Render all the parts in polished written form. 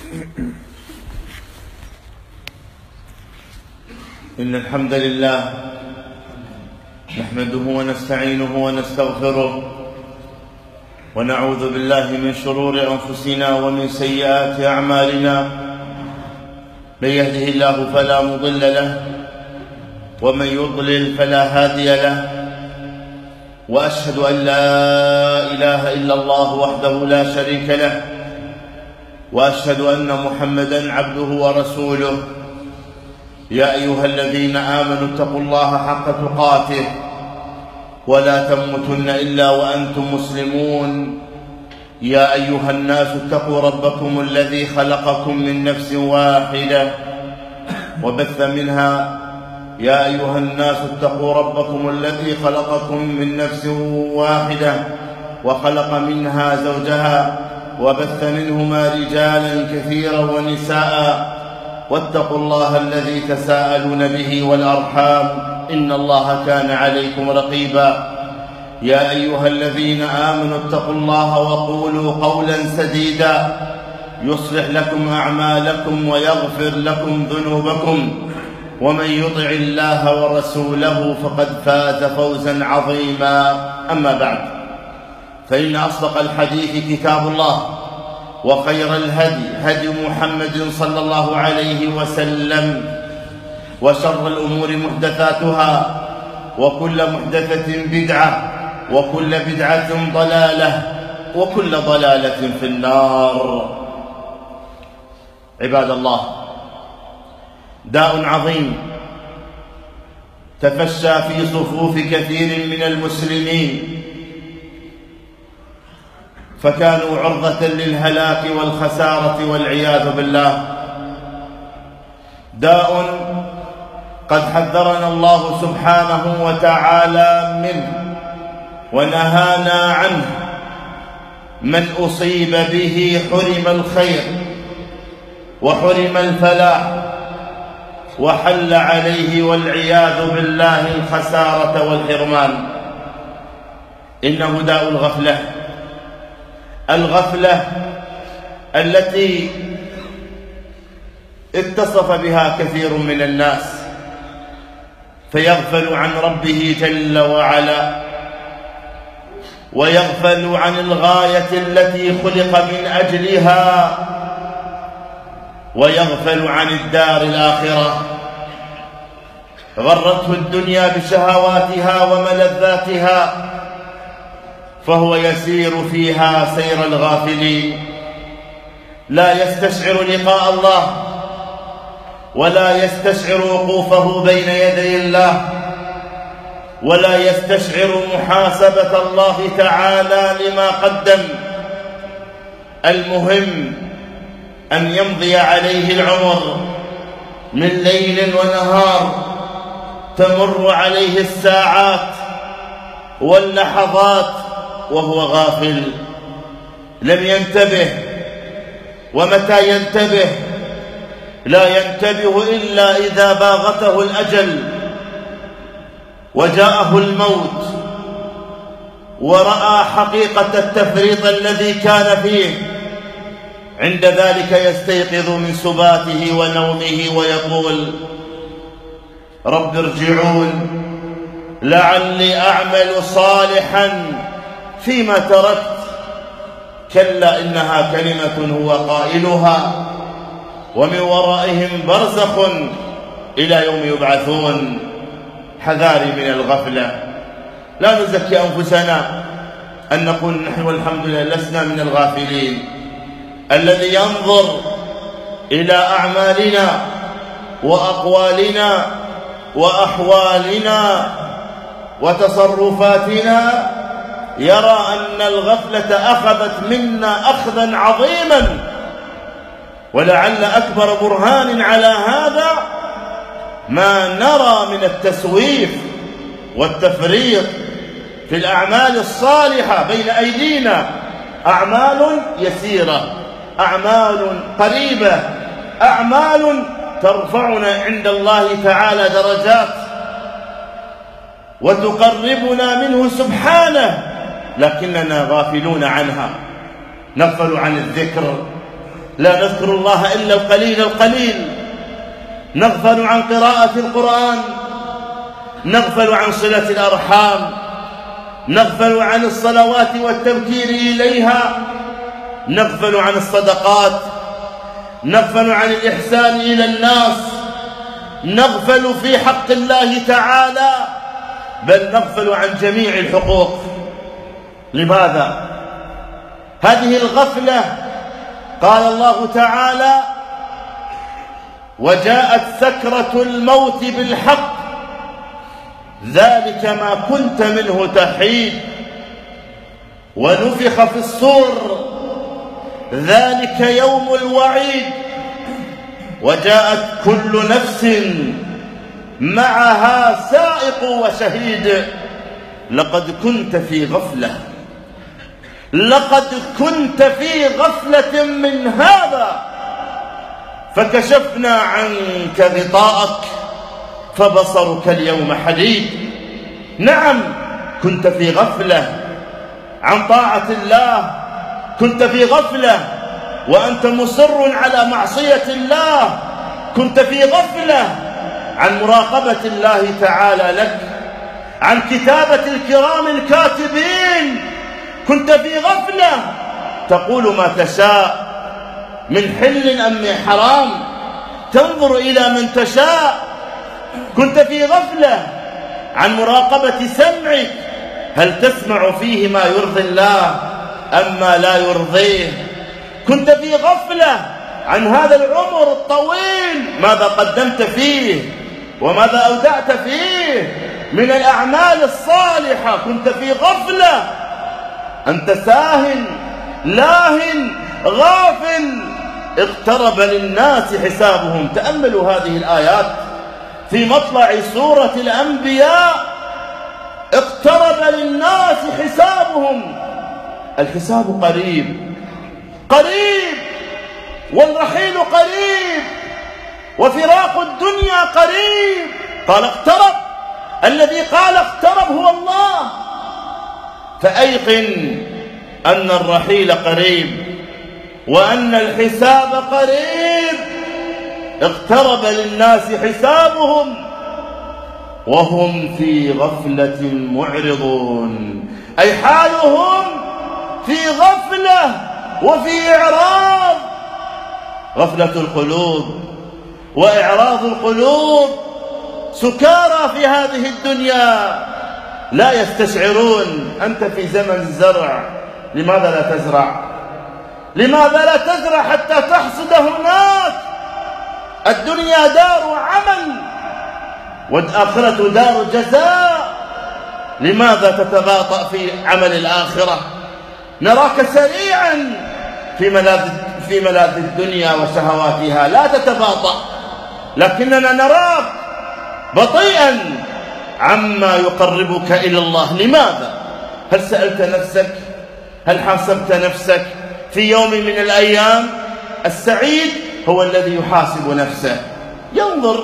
إن الحمد لله نحمده ونستعينه ونستغفره ونعوذ بالله من شرور أنفسنا ومن سيئات أعمالنا. من يهده الله فلا مضل له ومن يضلل فلا هادي له، وأشهد أن لا إله إلا الله وحده لا شريك له، وأشهد أن محمدًا عبده ورسوله. يا أيها الذين آمنوا اتقوا الله حق تقاته ولا تموتن إلا وأنتم مسلمون. يا أيها الناس اتقوا ربكم الذي خلقكم من نفس واحدة وبث منها يا أيها الناس اتقوا ربكم الذي خلقكم من نفس واحدة وخلق منها زوجها وبث منهما رجالا كثيرا ونساء، واتقوا الله الذي تساءلون به والأرحام إن الله كان عليكم رقيبا. يا أيها الذين آمنوا اتقوا الله وقولوا قولا سديدا يصلح لكم أعمالكم ويغفر لكم ذنوبكم، ومن يطع الله ورسوله فقد فاز فوزا عظيما. أما بعد، فإن أصدق الحديث كتاب الله، وخير الهدي هدي محمد صلى الله عليه وسلم، وشر الأمور محدثاتها، وكل محدثة بدعة، وكل بدعة ضلالة، وكل ضلالة في النار. عباد الله، داء عظيم تفشى في صفوف كثير من المسلمين، فكانوا عرضة للهلاك والخسارة والعياذ بالله. داء قد حذرنا الله سبحانه وتعالى منه ونهانا عنه. من أصيب به حرم الخير وحرم الفلاح، وحل عليه والعياذ بالله الخسارة والحرمان. إنه داء الغفلة، الغفلة التي اتصف بها كثير من الناس، فيغفل عن ربه جل وعلا، ويغفل عن الغاية التي خلق من أجلها، ويغفل عن الدار الآخرة. غرته الدنيا بشهواتها وملذاتها، فهو يسير فيها سير الغافلين، لا يستشعر لقاء الله، ولا يستشعر وقوفه بين يدي الله، ولا يستشعر محاسبة الله تعالى لما قدم. المهم أن يمضي عليه العمر من ليل ونهار، تمر عليه الساعات واللحظات وهو غافل، لم ينتبه. ومتى ينتبه؟ لا ينتبه إلا إذا باغته الأجل وجاءه الموت، ورأى حقيقة التفريط الذي كان فيه. عند ذلك يستيقظ من سباته ونومه ويقول: رب ارجعون لعلي أعمل صالحا فيما تركت. كلا إنها كلمة هو قائلها ومن ورائهم برزخ إلى يوم يبعثون. حذاري من الغفلة. لا نزكي أنفسنا أن نقول نحن والحمد لله لسنا من الغافلين. الذي ينظر إلى أعمالنا وأقوالنا وأحوالنا وتصرفاتنا يرى أن الغفلة أخذت منا أخذا عظيما، ولعل أكبر برهان على هذا ما نرى من التسويف والتفريط في الأعمال الصالحة بين أيدينا. أعمال يسيرة، أعمال قريبة، أعمال ترفعنا عند الله تعالى درجات وتقربنا منه سبحانه، لكننا غافلون عنها. نغفل عن الذكر، لا نذكر الله إلا القليل القليل، نغفل عن قراءة القرآن، نغفل عن صلة الأرحام، نغفل عن الصلوات والتبكير إليها، نغفل عن الصدقات، نغفل عن الإحسان إلى الناس، نغفل في حق الله تعالى، بل نغفل عن جميع الحقوق. لماذا؟ هذه الغفلة قال الله تعالى: وجاءت سكرة الموت بالحق ذلك ما كنت منه تحيد ونفخ في الصور ذلك يوم الوعيد وجاءت كل نفس معها سائق وشهيد لقد كنت في غفلة، لقد كنت في غفلة من هذا فكشفنا عنك غطاءك فبصرك اليوم حديد. نعم، كنت في غفلة عن طاعة الله، كنت في غفلة وأنت مصر على معصية الله، كنت في غفلة عن مراقبة الله تعالى لك، عن كتابة الكرام الكاتبين، كنت في غفلة تقول ما تشاء من حل أم من حرام، تنظر إلى من تشاء، كنت في غفلة عن مراقبة سمعك، هل تسمع فيه ما يرضي الله أم ما لا يرضيه، كنت في غفلة عن هذا العمر الطويل ماذا قدمت فيه وماذا أودعت فيه من الأعمال الصالحة، كنت في غفلة، أنت ساهن لاهن غافل. اقترب للناس حسابهم. تأملوا هذه الآيات في مطلع سورة الأنبياء. اقترب للناس حسابهم، الحساب قريب قريب، والرحيل قريب، وفراق الدنيا قريب. قال اقترب، الذي قال اقترب هو الله. فأيقن أن الرحيل قريب وأن الحساب قريب. اقترب للناس حسابهم وهم في غفلة معرضون، أي حالهم في غفلة وفي إعراض. غفلة القلوب وإعراض القلوب، سكارى في هذه الدنيا لا يستشعرون. أنت في زمن الزرع، لماذا لا تزرع؟ لماذا لا تزرع حتى تحصد هناك؟ الدنيا دار عمل والآخرة دار جزاء. لماذا تتباطأ في عمل الآخرة؟ نراك سريعا في ملاذ الدنيا وشهواتها، لا تتباطأ، لكننا نراك بطيئا عما يقربك إلى الله. لماذا؟ هل سألت نفسك؟ هل حاسبت نفسك؟ في يوم من الأيام السعيد هو الذي يحاسب نفسه، ينظر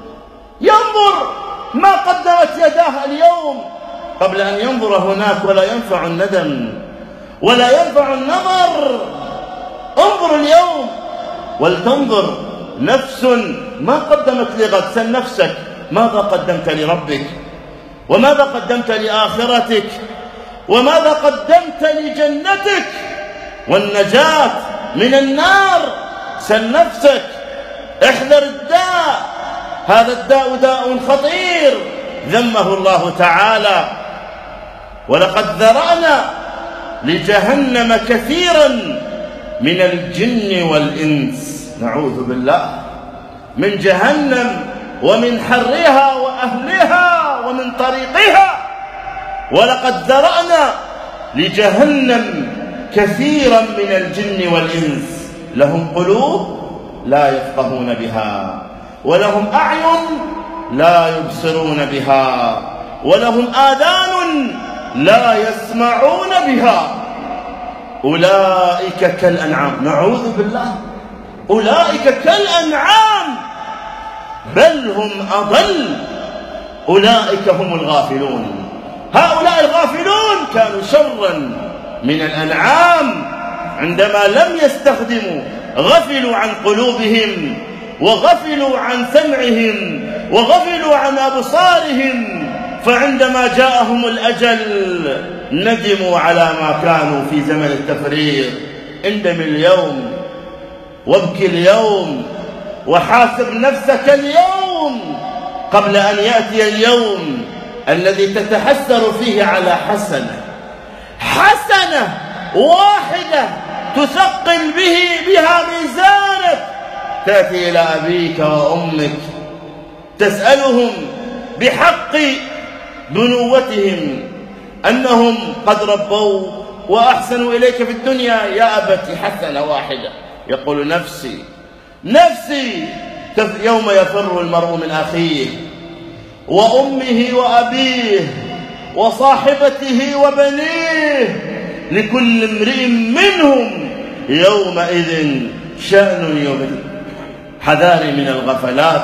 ما قدمت يداه اليوم قبل أن ينظر هناك، ولا ينفع الندم ولا ينفع النظر. انظر اليوم ولتنظر نفس ما قدمت لغد. سل نفسك ماذا قدمت لربك، وماذا قدمت لآخرتك، وماذا قدمت لجنتك والنجاة من النار. سل نفسك، احذر الداء، هذا الداء داء خطير ذمه الله تعالى. ولقد ذرأنا لجهنم كثيرا من الجن والإنس، نعوذ بالله من جهنم ومن حرها وأهلها ومن طريقها. ولقد ذرأنا لجهنم كثيرا من الجن والإنس، لهم قلوب لا يفقهون بها، ولهم أعين لا يبصرون بها، ولهم آذان لا يسمعون بها. أولئك كالأنعام، نعوذ بالله، أولئك كالأنعام بل هم أضل، أولئك هم الغافلون. هؤلاء الغافلون كانوا شرا من الأنعام عندما لم يستخدموا غفلوا عن قلوبهم وغفلوا عن سمعهم وغفلوا عن أبصارهم، فعندما جاءهم الأجل ندموا على ما كانوا في زمن التفريط. اندم اليوم وابكي اليوم وحاسب نفسك اليوم قبل أن يأتي اليوم الذي تتحسر فيه على حسنة واحدة تثقل بها ميزانك، تأتي إلى أبيك وأمك تسألهم بحق بنوتهم أنهم قد ربوا وأحسنوا إليك في الدنيا، يا أبت حسنة واحدة، يقول نفسي يوم يفر المرء من أخيه وأمه وأبيه وصاحبته وبنيه، لكل امرئ منهم يومئذ شأن يغنيه. حذاري من الغفلات.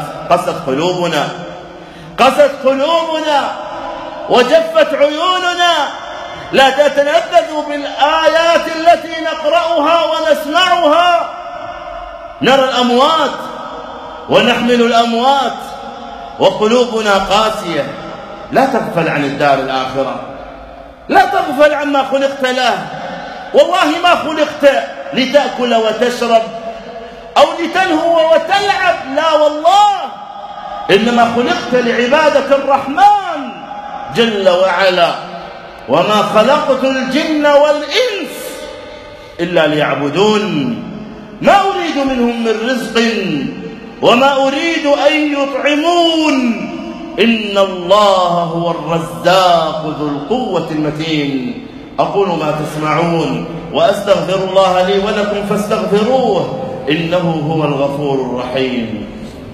قست قلوبنا وجفت عيوننا، لا تتلذذوا بالآيات التي نقرأها ونسمعها. نرى الأموات ونحمل الأموات وقلوبنا قاسية. لا تغفل عن الدار الآخرة، لا تغفل عما خلقت له. والله ما خلقت لتأكل وتشرب أو لتلهو وتلعب، لا والله، إنما خلقت لعبادة الرحمن جل وعلا. وما خلقت الجن والإنس إلا ليعبدون، ما أريد منهم من رزق وما أريد أن يطعمون، إن الله هو الرزاق ذو القوة المتين. أقول ما تسمعون وأستغفر الله لي ولكم فاستغفروه إنه هو الغفور الرحيم.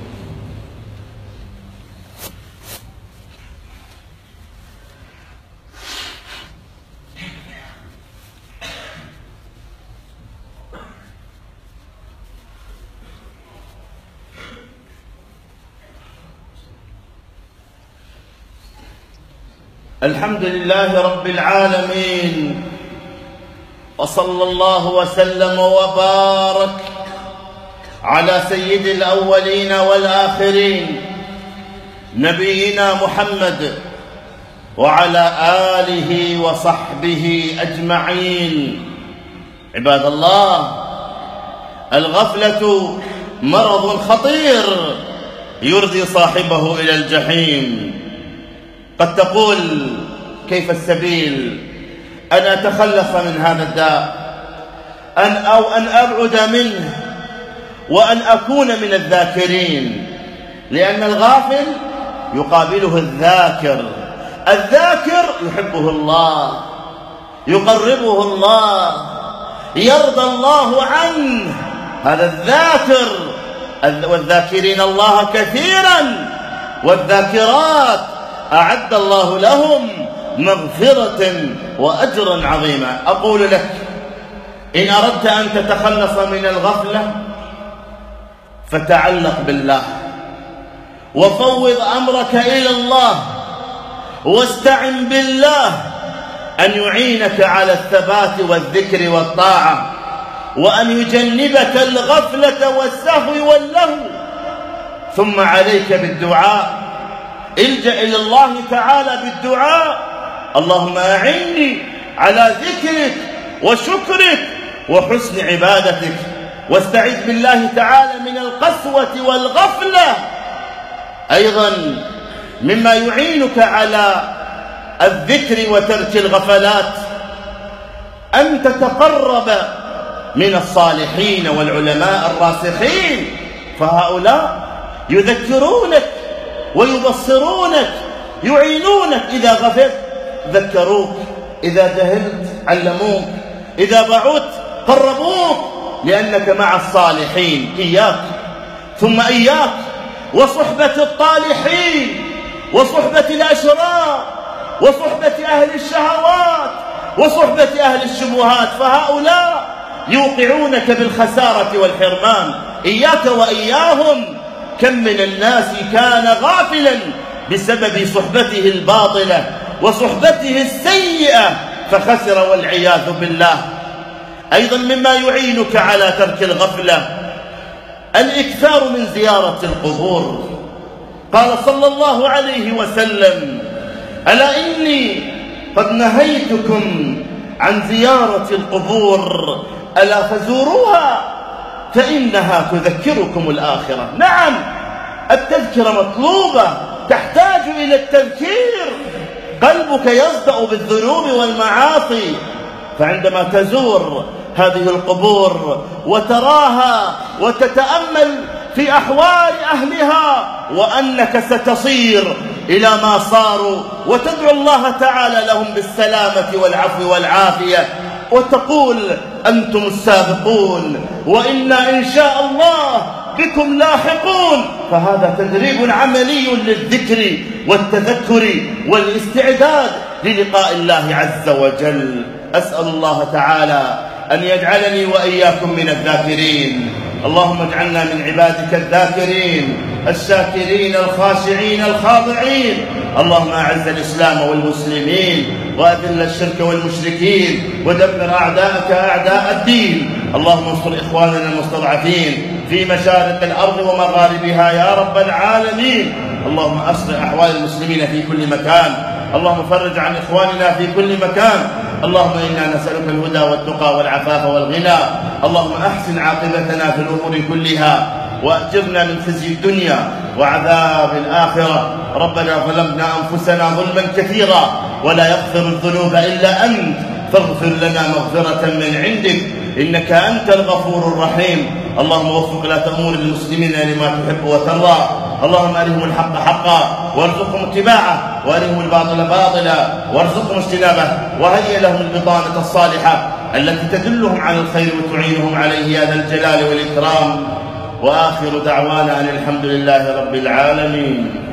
الحمد لله رب العالمين، وصلى الله وسلم وبارك على سيد الأولين والآخرين نبينا محمد وعلى آله وصحبه أجمعين. عباد الله، الغفلة مرض خطير يرضي صاحبه إلى الجحيم. قد تقول كيف السبيل أن أتخلص من هذا الداء، أو أن أبعد منه وأن أكون من الذاكرين، لأن الغافل يقابله الذاكر يحبه الله، يقربه الله، يرضى الله عنه، هذا الذاكر. والذاكرين الله كثيرا والذاكرات أعد الله لهم مغفرة وأجرا عظيما. أقول لك، إن أردت أن تتخلص من الغفلة فتعلق بالله وفوض أمرك إلى الله، واستعن بالله أن يعينك على الثبات والذكر والطاعة، وأن يجنبك الغفلة والسهو واللهو. ثم عليك بالدعاء، الجأ إلى الله تعالى بالدعاء: اللهم أعني على ذكرك وشكرك وحسن عبادتك. واستعذ بالله تعالى من القسوة والغفلة. أيضا مما يعينك على الذكر وترك الغفلات أن تتقرب من الصالحين والعلماء الراسخين، فهؤلاء يذكرونك ويبصرونك، يعينونك. إذا غفلت ذكروك، إذا جهلت علموك، إذا بعدت قربوك، لأنك مع الصالحين. إياك ثم إياك وصحبة الطالحين وصحبة الأشرار وصحبة أهل الشهوات وصحبة أهل الشبهات، فهؤلاء يوقعونك بالخسارة والحرمان. إياك وإياهم. كم من الناس كان غافلا بسبب صحبته الباطلة وصحبته السيئة فخسر والعياذ بالله. أيضا مما يعينك على ترك الغفلة الإكثار من زيارة القبور. قال صلى الله عليه وسلم: ألا إني قد نهيتكم عن زيارة القبور، ألا فزوروها فإنها تذكركم الآخرة. نعم، التذكرة مطلوبة، تحتاج إلى التذكير. قلبك يصدأ بالذنوب والمعاصي، فعندما تزور هذه القبور وتراها وتتأمل في أحوال أهلها وأنك ستصير إلى ما صاروا، وتدعو الله تعالى لهم بالسلامة والعفو والعافية، وتقول: أنتم السابقون وإنا إن شاء الله بكم لاحقون. فهذا تدريب عملي للذكر والتذكر والاستعداد للقاء الله عز وجل. أسأل الله تعالى أن يجعلني وإياكم من الذاكرين. اللهم اجعلنا من عبادك الذاكرين الشاكرين الخاشعين الخاضعين. اللهم أعز الإسلام والمسلمين وأذل الشرك والمشركين ودمر أعداءك أعداء الدين. اللهم انصر إخواننا المستضعفين في مشارق الأرض ومغاربها يا رب العالمين. اللهم أصلح أحوال المسلمين في كل مكان. اللهم فرج عن إخواننا في كل مكان. اللهم إنا نسألك الهدى والتقى والعفاف والغنى. اللهم أحسن عاقبتنا في الأمور كلها، وأجرنا من خزي الدنيا وعذاب الآخرة. ربنا ظلمنا أنفسنا ظلما كثيرا ولا يغفر الذنوب إلا أنت، فاغفر لنا مغفرة من عندك إنك أنت الغفور الرحيم. اللهم وفق لا تأمور المسلمين لما تحب وترضى. اللهم أرهم الحق حقا وارزقهم اتباعه، وأرهم الباطل باطلا وارزقهم اجتنابه، وهيئ لهم البطانة الصالحة التي تدلهم على الخير وتعينهم عليه يا ذا الجلال والإكرام. وآخر دعوانا أن الحمد لله رب العالمين.